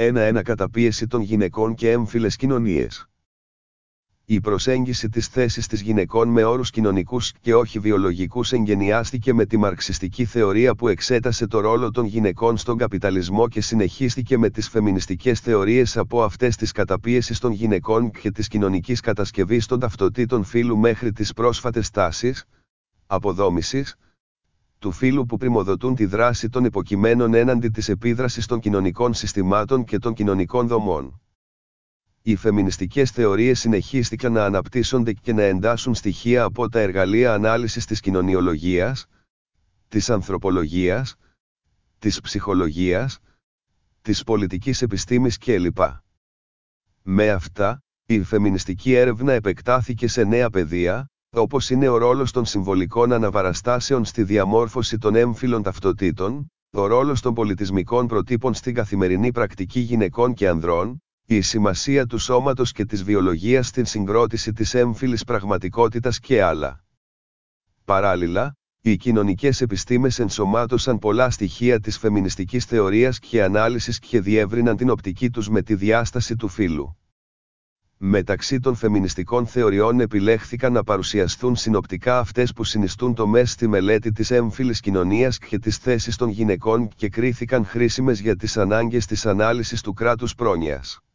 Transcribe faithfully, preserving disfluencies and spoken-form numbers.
ένα-ένα καταπίεση των γυναικών και έμφυλες κοινωνίες. Η προσέγγιση της θέσης της γυναικών με όρους κοινωνικούς και όχι βιολογικούς εγγενιάστηκε με τη μαρξιστική θεωρία που εξέτασε το ρόλο των γυναικών στον καπιταλισμό και συνεχίστηκε με τις φεμινιστικές θεωρίες από αυτές της καταπίεσης των γυναικών και της κοινωνικής κατασκευής των ταυτοτήτων φύλου μέχρι τις πρόσφατες τάσεις αποδόμησης του φύλου που πριμοδοτούν τη δράση των υποκειμένων έναντι της επίδρασης των κοινωνικών συστημάτων και των κοινωνικών δομών. Οι φεμινιστικές θεωρίες συνεχίστηκαν να αναπτύσσονται και να εντάσσουν στοιχεία από τα εργαλεία ανάλυσης της κοινωνιολογίας, της ανθρωπολογίας, της ψυχολογίας, της πολιτικής επιστήμης κλπ. Με αυτά, η φεμινιστική έρευνα επεκτάθηκε σε νέα πεδία, όπως είναι ο ρόλος των συμβολικών αναβαραστάσεων στη διαμόρφωση των έμφυλων ταυτοτήτων, ο ρόλος των πολιτισμικών προτύπων στην καθημερινή πρακτική γυναικών και ανδρών, η σημασία του σώματος και της βιολογίας στην συγκρότηση της έμφυλης πραγματικότητας και άλλα. Παράλληλα, οι κοινωνικές επιστήμες ενσωμάτωσαν πολλά στοιχεία της φεμινιστικής θεωρίας και ανάλυσης και διεύρυναν την οπτική τους με τη διάσταση του φύλου. Μεταξύ των φεμινιστικών θεωριών επιλέχθηκαν να παρουσιαστούν συνοπτικά αυτές που συνιστούν τομές στη μελέτη της έμφυλης κοινωνίας και της θέσης των γυναικών και κρίθηκαν χρήσιμες για τις ανάγκες της ανάλυσης του κράτους πρόνοιας.